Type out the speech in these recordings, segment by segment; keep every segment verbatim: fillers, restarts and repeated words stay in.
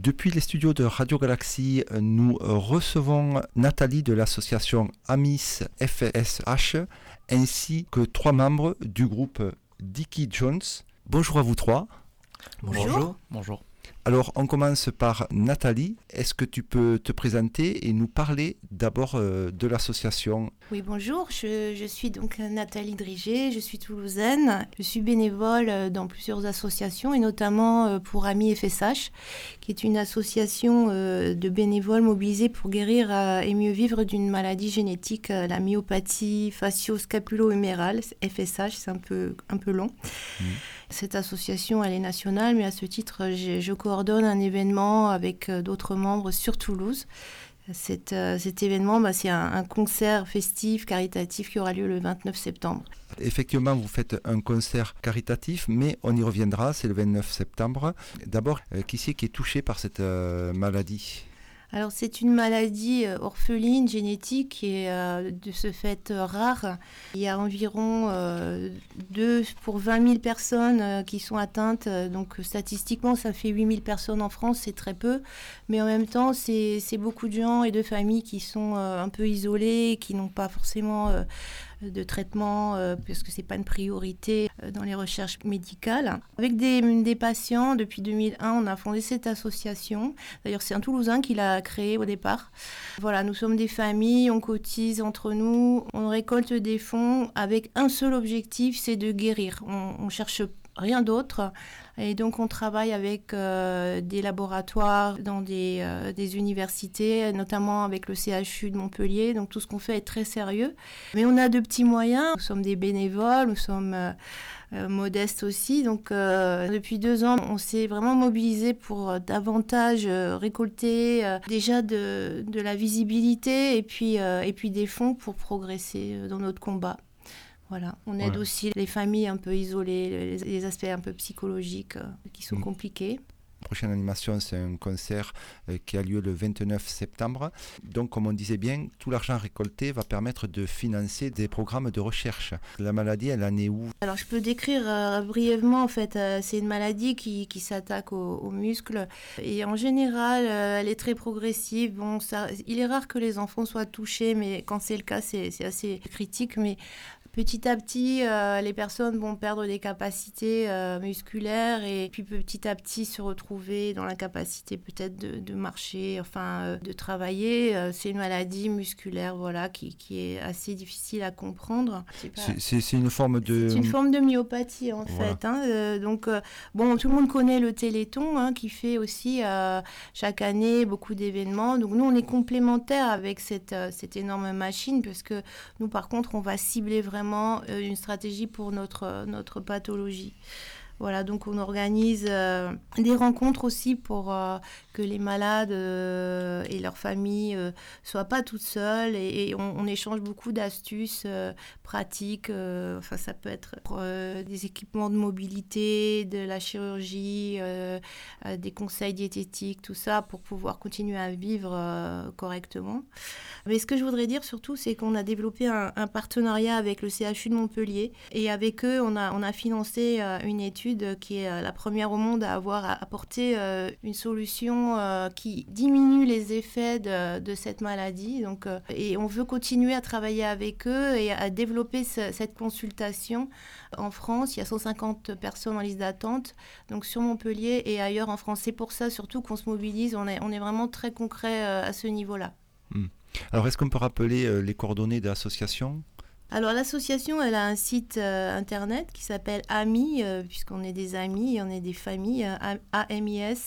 Depuis les studios de Radio Galaxie, nous recevons Nathalie de l'association Amis F S H ainsi que trois membres du groupe Dickie Jones. Bonjour à vous trois. Bonjour. Bonjour. Bonjour. Alors, on commence par Nathalie. Est-ce que tu peux te présenter et nous parler d'abord euh, de l'association ? Oui, bonjour. Je, je suis donc Nathalie Driger, je suis toulousaine. Je suis bénévole dans plusieurs associations et notamment pour Amis F S H, qui est une association de bénévoles mobilisés pour guérir et mieux vivre d'une maladie génétique, la myopathie facio-scapulo-humérale, F S H, c'est un peu, un peu long. Mmh. Cette association, elle est nationale, mais à ce titre, je, je coordonne un événement avec d'autres membres sur Toulouse. Cet, euh, cet événement, bah, c'est un, un concert festif, caritatif qui aura lieu le vingt-neuf septembre. Effectivement, vous faites un concert caritatif, mais on y reviendra, c'est le vingt-neuf septembre. D'abord, euh, qui c'est qui est touché par cette euh, maladie ? Alors, c'est une maladie orpheline, génétique, qui est euh, de ce fait euh, rare. Il y a environ euh, deux pour vingt mille personnes euh, qui sont atteintes. Donc, statistiquement, ça fait huit mille personnes en France, c'est très peu. Mais en même temps, c'est, c'est beaucoup de gens et de familles qui sont euh, un peu isolés, qui n'ont pas forcément euh, de traitement, euh, parce que ce n'est pas une priorité euh, dans les recherches médicales. Avec des, des patients, depuis deux mille un, on a fondé cette association. D'ailleurs, c'est un Toulousain qui l'a créée au départ. Voilà, nous sommes des familles, on cotise entre nous, on récolte des fonds avec un seul objectif, c'est de guérir. On, on cherche rien d'autre. Et donc, on travaille avec euh, des laboratoires dans des, euh, des universités, notamment avec le C H U de Montpellier. Donc, tout ce qu'on fait est très sérieux. Mais on a de petits moyens. Nous sommes des bénévoles, nous sommes euh, euh, modestes aussi. Donc, euh, depuis deux ans, on s'est vraiment mobilisé pour euh, davantage euh, récolter euh, déjà de, de la visibilité et puis, euh, et puis des fonds pour progresser euh, dans notre combat. Voilà, on aide ouais. aussi les familles un peu isolées, les, les aspects un peu psychologiques euh, qui sont mmh. compliqués. La prochaine animation, c'est un concert euh, qui a lieu le vingt-neuf septembre. Donc, comme on disait bien, tout l'argent récolté va permettre de financer des programmes de recherche. La maladie, elle en est où ? Alors, je peux décrire euh, brièvement, en fait, euh, c'est une maladie qui, qui s'attaque aux, aux muscles. Et en général, euh, elle est très progressive. Bon, ça, il est rare que les enfants soient touchés, mais quand c'est le cas, c'est, c'est assez critique. Mais petit à petit, euh, les personnes vont perdre des capacités euh, musculaires et puis petit à petit se retrouver dans l'incapacité peut-être de, de marcher, enfin euh, de travailler. Euh, c'est une maladie musculaire, voilà, qui, qui est assez difficile à comprendre. C'est, pas... c'est, c'est, c'est une forme de... C'est une forme de myopathie en voilà. fait. Hein, euh, donc euh, bon, tout le monde connaît le Téléthon, hein, qui fait aussi euh, chaque année beaucoup d'événements. Donc nous, on est complémentaires avec cette, euh, cette énorme machine parce que nous, par contre, on va cibler vraiment une stratégie pour notre, notre pathologie. Voilà, donc on organise euh, des rencontres aussi pour euh, que les malades euh, et leurs familles ne euh, soient pas toutes seules et, et on, on échange beaucoup d'astuces euh, pratiques. Euh, enfin, ça peut être euh, des équipements de mobilité, de la chirurgie, euh, euh, des conseils diététiques, tout ça pour pouvoir continuer à vivre euh, correctement. Mais ce que je voudrais dire surtout, c'est qu'on a développé un, un partenariat avec le C H U de Montpellier et avec eux, on a, on a financé euh, une étude qui est la première au monde à avoir apporté euh, une solution euh, qui diminue les effets de, de cette maladie. Donc, euh, et on veut continuer à travailler avec eux et à développer ce, cette consultation en France. Il y a cent cinquante personnes en liste d'attente, donc sur Montpellier et ailleurs en France. C'est pour ça surtout qu'on se mobilise. On est, on est vraiment très concret euh, à ce niveau-là. Mmh. Alors, est-ce qu'on peut rappeler euh, les coordonnées de l'association ? Alors l'association, elle a un site euh, internet qui s'appelle Amis, euh, puisqu'on est des amis, on est des familles, euh, A M I S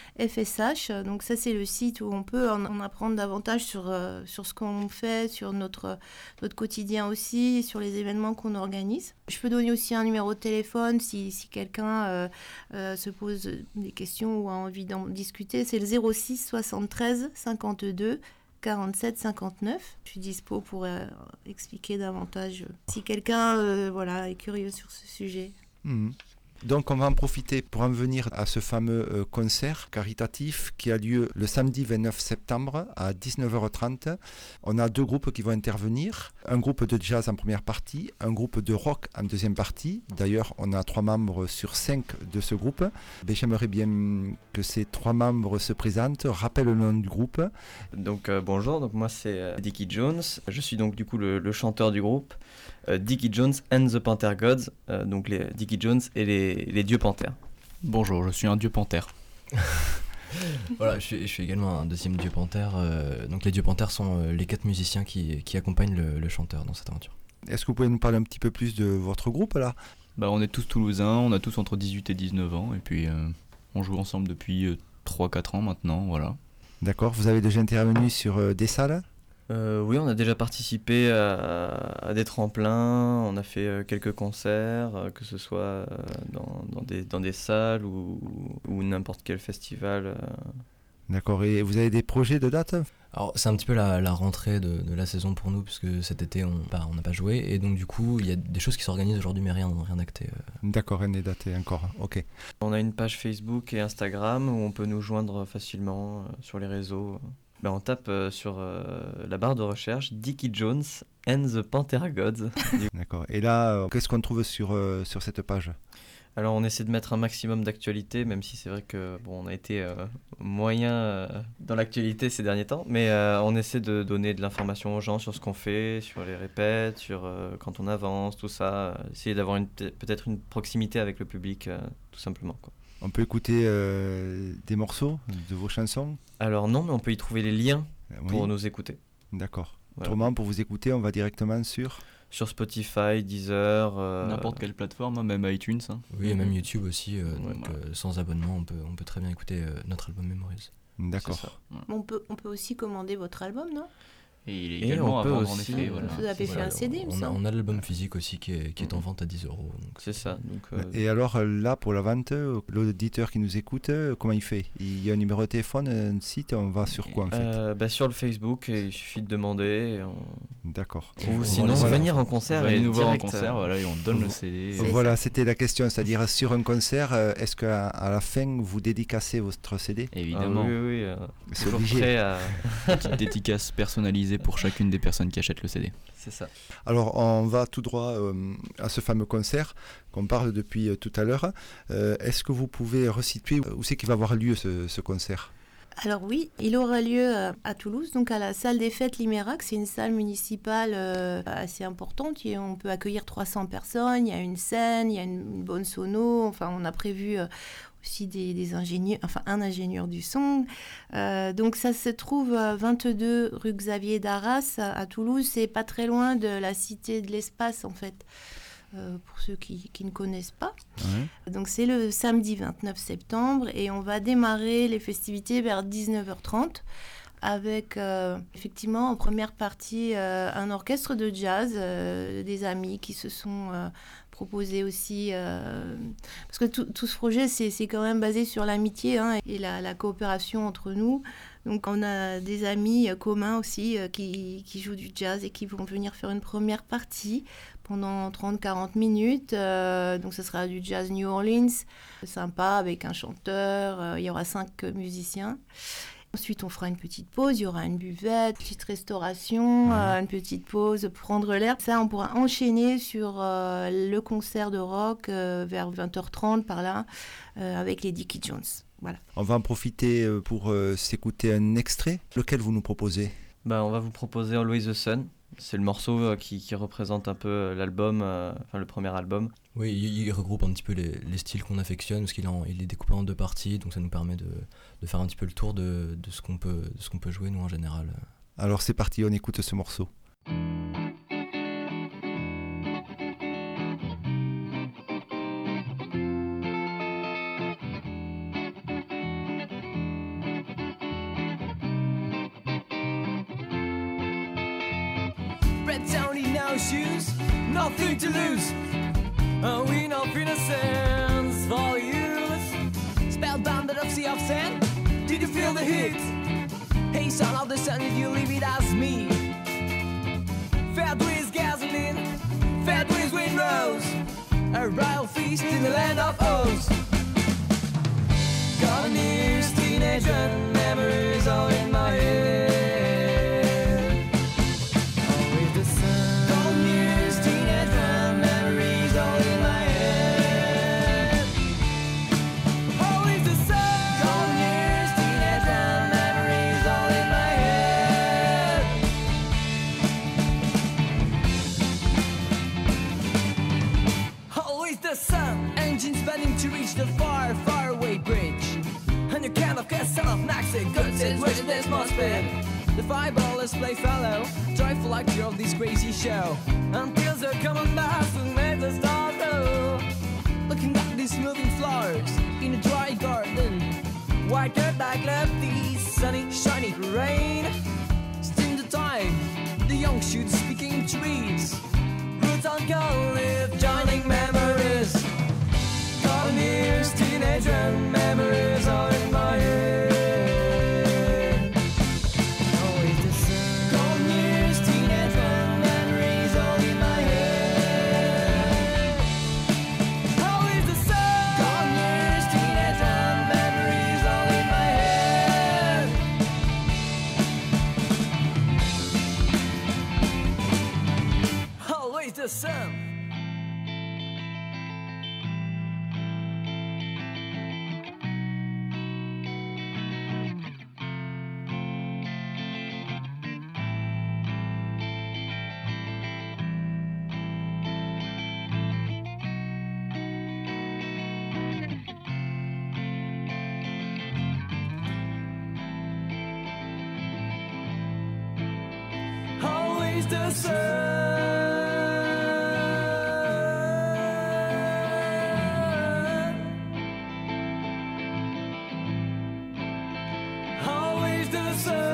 F S H. Donc ça, c'est le site où on peut en, en apprendre davantage sur, euh, sur ce qu'on fait, sur notre, notre quotidien aussi, sur les événements qu'on organise. Je peux donner aussi un numéro de téléphone si, si quelqu'un euh, euh, se pose des questions ou a envie d'en discuter. C'est le zéro six soixante-treize cinquante-deux quarante-sept cinquante-neuf. Je suis dispo pour euh, expliquer davantage euh, si quelqu'un euh, voilà, est curieux sur ce sujet. Mmh. Donc on va en profiter pour en venir à ce fameux euh, concert caritatif qui a lieu le samedi vingt-neuf septembre à dix-neuf heures trente. On a deux groupes qui vont intervenir, un groupe de jazz en première partie, un groupe de rock en deuxième partie. D'ailleurs, on a trois membres sur cinq de ce groupe. Mais j'aimerais bien que ces trois membres se présentent, rappellent le nom du groupe. Donc euh, bonjour, donc moi c'est euh, Dickie Jones, je suis donc du coup le, le chanteur du groupe. Euh, Dickie Jones and the Panther Gods, euh, donc les Dickie Jones et les, les dieux panthères. Bonjour, je suis un dieu panthère. Voilà, je suis, je suis également un deuxième dieu panthère. Euh, donc les dieux panthères sont euh, les quatre musiciens qui, qui accompagnent le, le chanteur dans cette aventure. Est-ce que vous pouvez nous parler un petit peu plus de votre groupe là ? Bah, on est tous toulousains, on a tous entre dix-huit et dix-neuf ans, et puis euh, on joue ensemble depuis euh, trois quatre ans maintenant, voilà. D'accord, vous avez déjà intervenu sur euh, des salles ? Euh, oui, on a déjà participé à, à des tremplins, on a fait euh, quelques concerts, euh, que ce soit euh, dans, dans, des, dans des salles ou, ou n'importe quel festival. Euh. D'accord, et vous avez des projets de date ? Alors c'est un petit peu la, la rentrée de, de la saison pour nous, puisque cet été on bah, on n'a pas joué, et donc du coup il y a des choses qui s'organisent aujourd'hui, mais rien, rien d'acté. Euh. D'accord, rien n'est daté encore, ok. On a une page Facebook et Instagram où on peut nous joindre facilement euh, sur les réseaux. Ben, on tape euh, sur euh, la barre de recherche Dickie Jones and the Panther Gods. D'accord. Et là, euh, qu'est-ce qu'on trouve sur, euh, sur cette page ? Alors on essaie de mettre un maximum d'actualité, même si c'est vrai que bon, on a été euh, moyen euh, dans l'actualité ces derniers temps, mais euh, on essaie de donner de l'information aux gens sur ce qu'on fait, sur les répètes, sur euh, quand on avance, tout ça, euh, essayer d'avoir une, peut-être une proximité avec le public, euh, tout simplement, quoi. On peut écouter euh, des morceaux de vos chansons ? Alors non, mais on peut y trouver les liens Oui. pour nous écouter. D'accord. Voilà. Autrement, pour vous écouter, on va directement sur... Sur Spotify, Deezer... Euh... N'importe quelle plateforme, hein, même iTunes. Hein. Oui, et même YouTube aussi, euh, Ouais, donc voilà. euh, sans abonnement on peut, on peut très bien écouter euh, notre album Memories. D'accord. On peut, on peut aussi commander votre album, non ? Et il est Et également on à peut vendre en aussi, effet. euh, Voilà. Vous avez fait un C D, il me on, a, semble. on a l'album physique aussi qui est, qui est en vente à dix euros. Donc C'est ça. Donc, euh, Et alors euh, là, pour la vente, euh, l'auditeur qui nous écoute, euh, comment il fait ? Il y a un numéro de téléphone, un site, on va sur quoi en fait ? euh, bah, sur le Facebook, il suffit de demander. Et on... D'accord. Ou On sinon, va les- venir en concert Venez et nous voir en direct, concert, euh, voilà, et on donne le C D. C'est Voilà, c'était la question, c'est-à-dire sur un concert, euh, est-ce qu'à à la fin, vous dédicacez votre C D ? ah Évidemment, oui, oui, oui, euh, C'est toujours obligé. prêt à... petite dédicace personnalisée pour chacune des personnes qui achètent le C D. C'est ça. Alors, on va tout droit euh, à ce fameux concert qu'on parle depuis euh, tout à l'heure. Euh, est-ce que vous pouvez resituer où c'est qu'il va avoir lieu ce, ce concert ? Alors oui, il aura lieu euh, à Toulouse, donc à la salle des fêtes Limérac. C'est une salle municipale euh, assez importante. Et on peut accueillir trois cents personnes. Il y a une scène, il y a une, une bonne sono. Enfin, on a prévu euh, aussi des, des ingénieurs, enfin un ingénieur du son. Euh, donc ça se trouve à vingt-deux rue Xavier d'Arras à, à Toulouse. C'est pas très loin de la Cité de l'Espace en fait. Euh, pour ceux qui, qui ne connaissent pas. Ouais. Donc c'est le samedi vingt-neuf septembre et on va démarrer les festivités vers dix-neuf heures trente avec euh, effectivement en première partie euh, un orchestre de jazz, euh, des amis qui se sont euh, proposés aussi, euh, parce que tout, tout ce projet c'est, c'est quand même basé sur l'amitié hein, et la, la coopération entre nous. Donc on a des amis euh, communs aussi euh, qui, qui jouent du jazz et qui vont venir faire une première partie pendant trente à quarante minutes. Euh, donc ce sera du jazz New Orleans, sympa avec un chanteur, euh, il y aura cinq musiciens. Ensuite, on fera une petite pause, il y aura une buvette, une petite restauration, euh, une petite pause, prendre l'air. Ça, on pourra enchaîner sur euh, le concert de rock euh, vers vingt heures trente par là, euh, avec les Dickie Jones. Voilà. On va en profiter euh, pour euh, s'écouter un extrait. Lequel vous nous proposez ? Bah, on va vous proposer Always the Sun. C'est le morceau euh, qui, qui représente un peu euh, l'album, euh, enfin le premier album. oui, il, il regroupe un petit peu les, les styles qu'on affectionne, parce qu'il est, en, il est découpé en deux parties, donc ça nous permet de, de faire un petit peu le tour de, de, ce qu'on peut, de ce qu'on peut jouer nous en général. Alors c'est parti, on écoute ce morceau. Red Tony, no shoes, nothing to lose. Oh, we know innocence for youth. Spellbound of sea of sand. Did you feel the heat? Hey, son of the sun, did you leave it as me? Fed with gasoline, fed with windrows. A royal feast in the land of Oz. Golden years, teenage and memories all in my head. Always the sun. Golden years, teenage and memories all in my head. Always the sun. Golden years, teenage and memories all in my head. Always the sun. Engines bending to reach the far, far away bridge. And you can't of castle of Naxi, good situation this must be. The fireballers play fellow, joyful actor of this crazy show. Until the common mass who made the stars glow. Looking at these moving flowers in a dry garden. White dirt like lefties, sunny, shiny rain. Still the time, the young shoots speaking trees. Roots on gold live, joining memories. Golden years, teenage and memories are in my head. Always the sun. Golden years, teenage and memories all in my head. Always the sun. Golden years, teenage and memories all in my head. Always the sun. Always the sun. Always the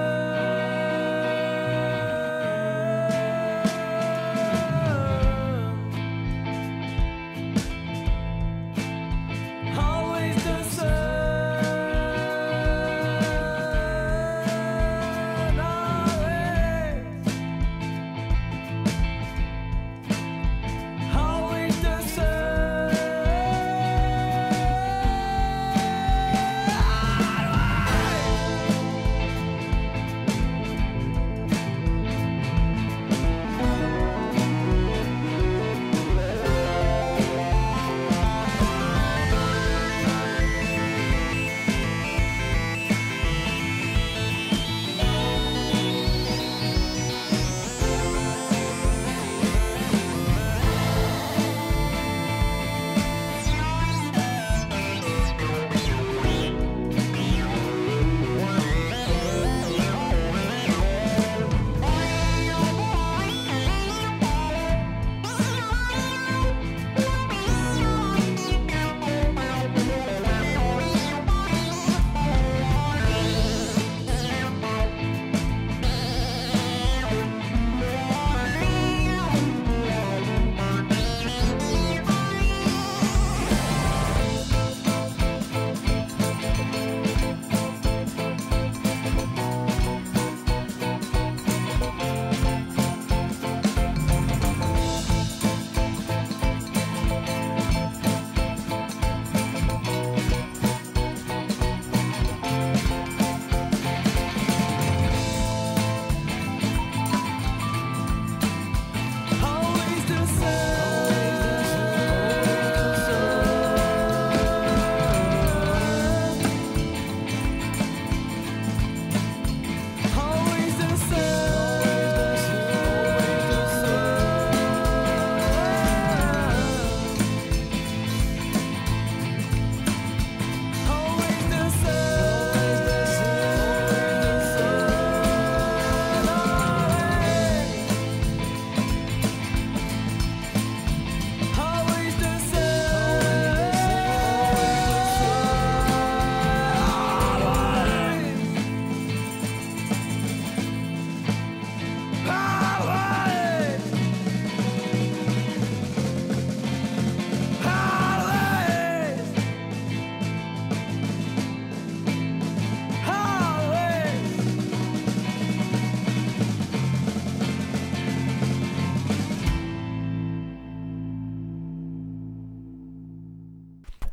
sun. Always the sun.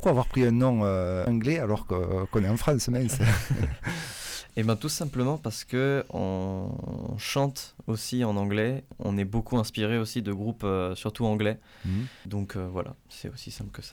pourquoi avoir pris un nom euh, anglais alors que, qu'on est en France, mince? Et bien tout simplement parce que on chante aussi en anglais, on est beaucoup inspiré aussi de groupes euh, surtout anglais, Mmh. donc euh, voilà, c'est aussi simple que ça.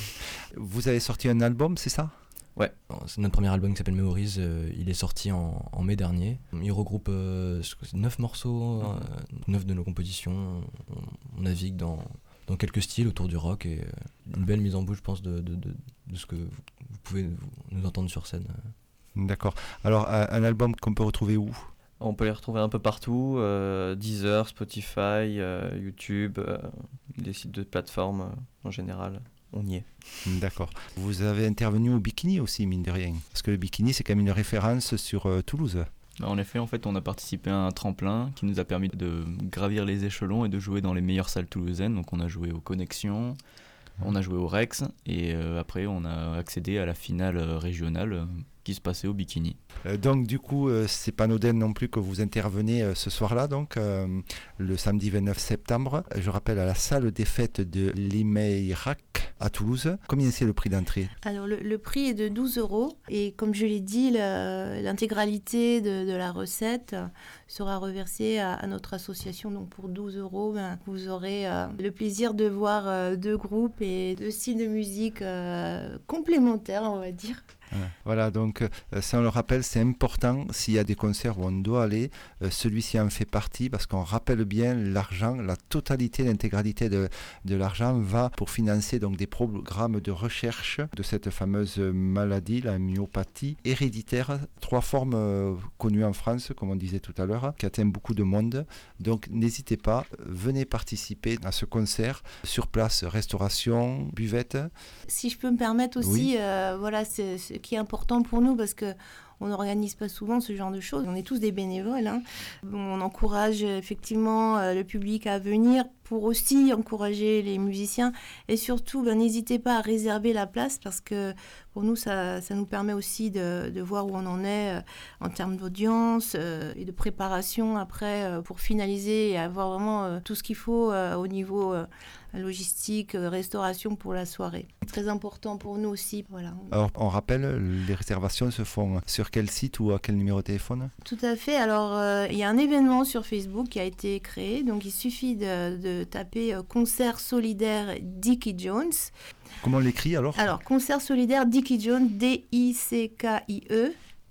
Vous avez sorti un album, c'est ça? C'est notre premier album qui s'appelle Memories, euh, il est sorti en, en mai dernier. Il regroupe euh, neuf morceaux, euh, neuf de nos compositions. On, on navigue dans, dans quelques styles autour du rock et euh, une belle mise en bouche, je pense, de, de, de, de ce que vous pouvez vous- nous entendre sur scène. D'accord. Alors, un, un album qu'on peut retrouver où? On peut les retrouver un peu partout, euh, Deezer, Spotify, euh, YouTube, euh, des sites de plateformes euh, en général, on y est. D'accord. Vous avez intervenu au Bikini aussi, mine de rien. Parce que le Bikini, c'est quand même une référence sur euh, Toulouse. Bah, en effet, en fait, on a participé à un tremplin qui nous a permis de gravir les échelons et de jouer dans les meilleures salles toulousaines. Donc on a joué aux Connexions, on a joué au Rex et euh, après on a accédé à la finale euh, régionale euh, qui se passait au Bikini. Euh, donc, du coup, euh, c'est pas anodin non plus que vous intervenez euh, ce soir-là, donc euh, le samedi vingt-neuf septembre. Je rappelle à la salle des fêtes de l'Imeirac à Toulouse. Combien c'est le prix d'entrée? Alors le, le prix est de douze euros et comme je l'ai dit, le- l'intégralité de, de la recette sera reversée à, à notre association. Donc pour douze euros, ben, vous aurez euh, le plaisir de voir euh, deux groupes et deux styles de musique euh, complémentaires, on va dire. Voilà. Voilà, donc euh, ça on le rappelle, c'est important, s'il y a des concerts où on doit aller, euh, celui-ci en fait partie parce qu'on rappelle bien l'argent, la totalité, l'intégralité de, de l'argent va pour financer donc des programmes de recherche de cette fameuse maladie, la myopathie héréditaire, trois formes euh, connues en France, comme on disait tout à l'heure, qui atteint beaucoup de monde. Donc n'hésitez pas, venez participer à ce concert sur place, restauration, buvette. Si je peux me permettre aussi, Oui. euh, voilà, c'est ce qui est important pour nous parce que on n'organise pas souvent ce genre de choses. On est tous des bénévoles, hein. Bon, on encourage euh, effectivement euh, le public à venir pour aussi encourager les musiciens et surtout, ben, n'hésitez pas à réserver la place parce que pour nous, ça, ça nous permet aussi de, de voir où on en est euh, en termes d'audience euh, et de préparation après euh, pour finaliser et avoir vraiment euh, tout ce qu'il faut euh, au niveau euh, logistique, euh, restauration pour la soirée. C'est très important pour nous aussi. Voilà. Alors on rappelle, les réservations se font sur quel site ou à quel numéro de téléphone? Tout à fait. Alors, euh, il y a un événement sur Facebook qui a été créé. Donc, il suffit de, de taper euh, Concert solidaire Dickie Jones. Comment on l'écrit alors? Alors, Concert solidaire Dickie Jones, D I C K I E,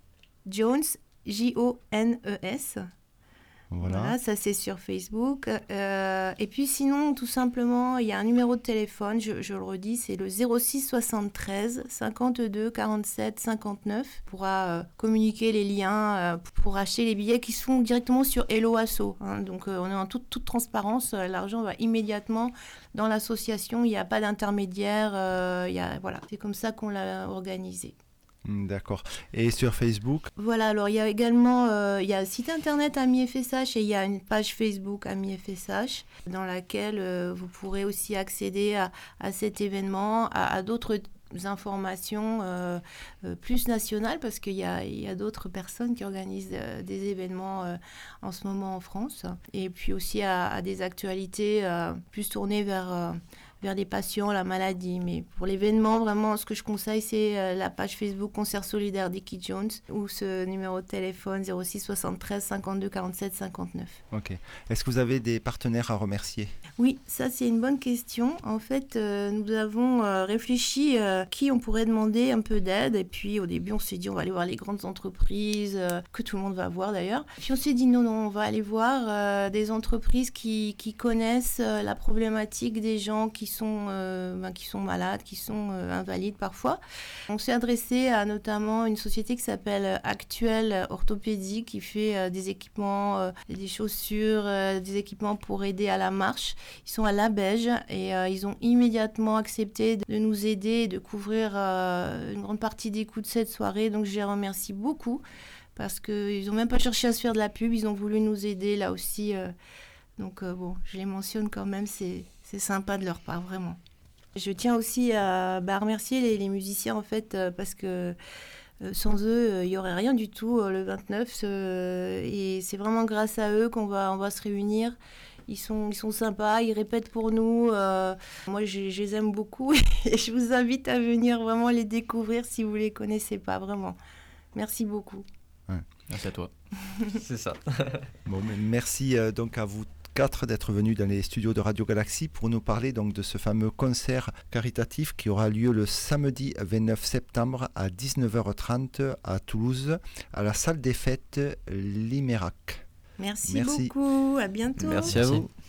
Jones, J O N E S. Voilà. Voilà, ça c'est sur Facebook. Euh, et puis sinon, tout simplement, il y a un numéro de téléphone, je, je le redis, c'est le zéro six soixante-treize cinquante-deux quarante-sept cinquante-neuf. On pourra euh, communiquer les liens euh, pour acheter les billets qui se font directement sur Hello Asso. Hein. Donc euh, on est en toute, toute transparence, euh, l'argent va immédiatement dans l'association, il n'y a pas d'intermédiaire, euh, il y a, voilà, c'est comme ça qu'on l'a organisé. Hmm, D'accord. Et sur Facebook? Voilà, alors il y a également euh, il y a un site internet Amis F S H et il y a une page Facebook Amis F S H dans laquelle euh, vous pourrez aussi accéder à, à cet événement, à, à d'autres informations euh, euh, plus nationales parce qu'il y a, il y a d'autres personnes qui organisent euh, des événements euh, en ce moment en France et puis aussi à, à des actualités euh, plus tournées vers... Euh, vers les patients, la maladie. Mais pour l'événement, vraiment, ce que je conseille, c'est euh, la page Facebook Concert solidaire Dickie Jones ou ce numéro de téléphone zéro six soixante-treize cinquante-deux quarante-sept cinquante-neuf. Ok. Est-ce que vous avez des partenaires à remercier? Oui, ça c'est une bonne question. En fait, euh, nous avons euh, réfléchi euh, qui on pourrait demander un peu d'aide. Et puis au début, on s'est dit on va aller voir les grandes entreprises, euh, que tout le monde va voir d'ailleurs. Puis on s'est dit non, non, on va aller voir euh, des entreprises qui, qui connaissent euh, la problématique des gens qui sont, euh, ben, qui sont malades, qui sont euh, invalides parfois. On s'est adressé à notamment une société qui s'appelle Actuel Orthopédie qui fait euh, des équipements, euh, des chaussures, euh, des équipements pour aider à la marche. Ils sont à Labège et euh, ils ont immédiatement accepté de nous aider et de couvrir euh, une grande partie des coûts de cette soirée. Donc je les remercie beaucoup parce qu'ils n'ont même pas cherché à se faire de la pub, ils ont voulu nous aider là aussi. Euh, donc euh, bon, je les mentionne quand même, c'est, c'est sympa de leur part, vraiment. Je tiens aussi à bah, remercier les, les musiciens en fait euh, parce que euh, sans eux, il euh, n'y aurait rien du tout euh, le vingt-neuf euh, et c'est vraiment grâce à eux qu'on va, on va se réunir. Ils sont, ils sont sympas, ils répètent pour nous. Euh, moi, je, je les aime beaucoup et je vous invite à venir vraiment les découvrir si vous ne les connaissez pas, vraiment. Merci beaucoup. Ouais. Merci à toi. C'est ça. Bon, mais merci euh, donc à vous quatre d'être venus dans les studios de Radio Galaxie pour nous parler donc de ce fameux concert caritatif qui aura lieu le samedi vingt-neuf septembre à dix-neuf heures trente à Toulouse, à la salle des fêtes Limérac. Merci, Merci. beaucoup, à bientôt. Merci à vous.